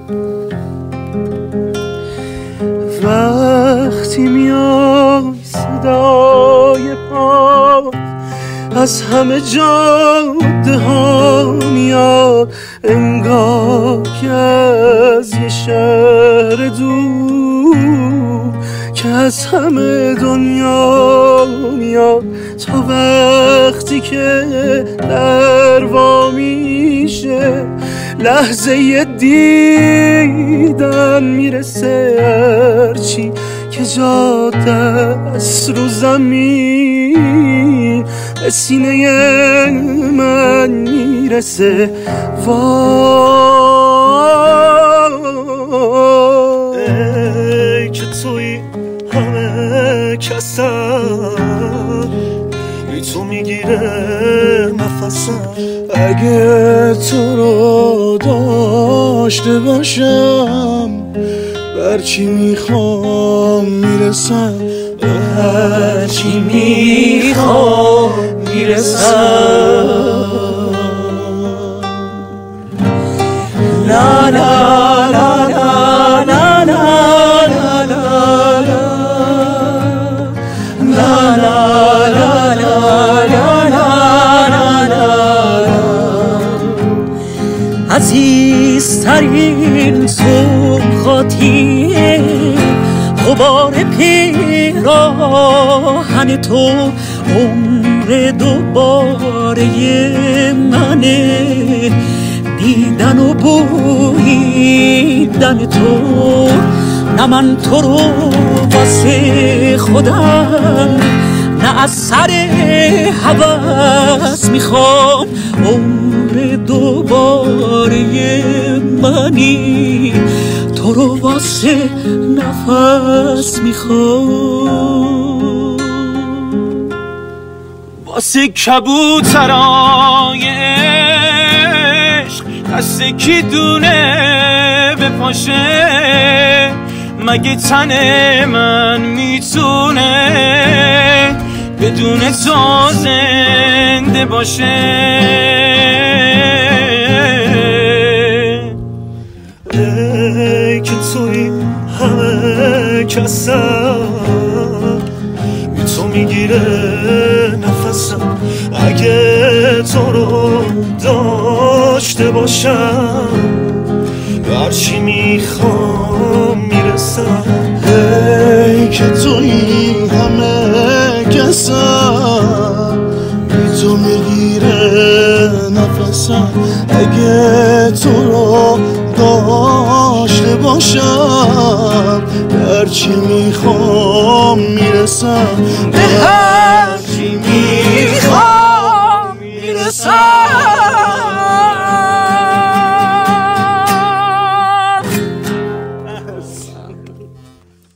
وقتی میای صدای پا از همه جاده ها میاد، انگار که از یه شهر دور که از همه دنیا میاد. تا وقتی که در وا میشه لحظه دیدن میرسه، هرچی که جا دست رو زمین به سینه من میرسه. ای که توی همه کسم، بی تو میگیره نفسم. اگه تو رو داشته باشم برچی میخوام میرسم، هرچی میخوام میرسم. لا لا لا لا لا لا لا لا لا. عزیزترین صبحاتی غبار پیراهن تو، عمر دوباره منه، دیدن و بویدن تو. نه من تو رو واسه خودم، نه از سر هوس میخوام، عمر دوباره منی، تو رو واسه نفس میخوام. واسه کبوترای عشق دست کی دونه بپاشه، مگه تن من میتونه بدون تو زنده باشه؟ ای که توی همه کسم، بی تو میگیره نفسم. اگه تو رو داشته باشم برچی میخوام میرسم. ای که توی همه کسم، بی تو میگیره نفسم. اگه تو رو داشته باشم برچی میخوام میرسم، به هرچی میخوام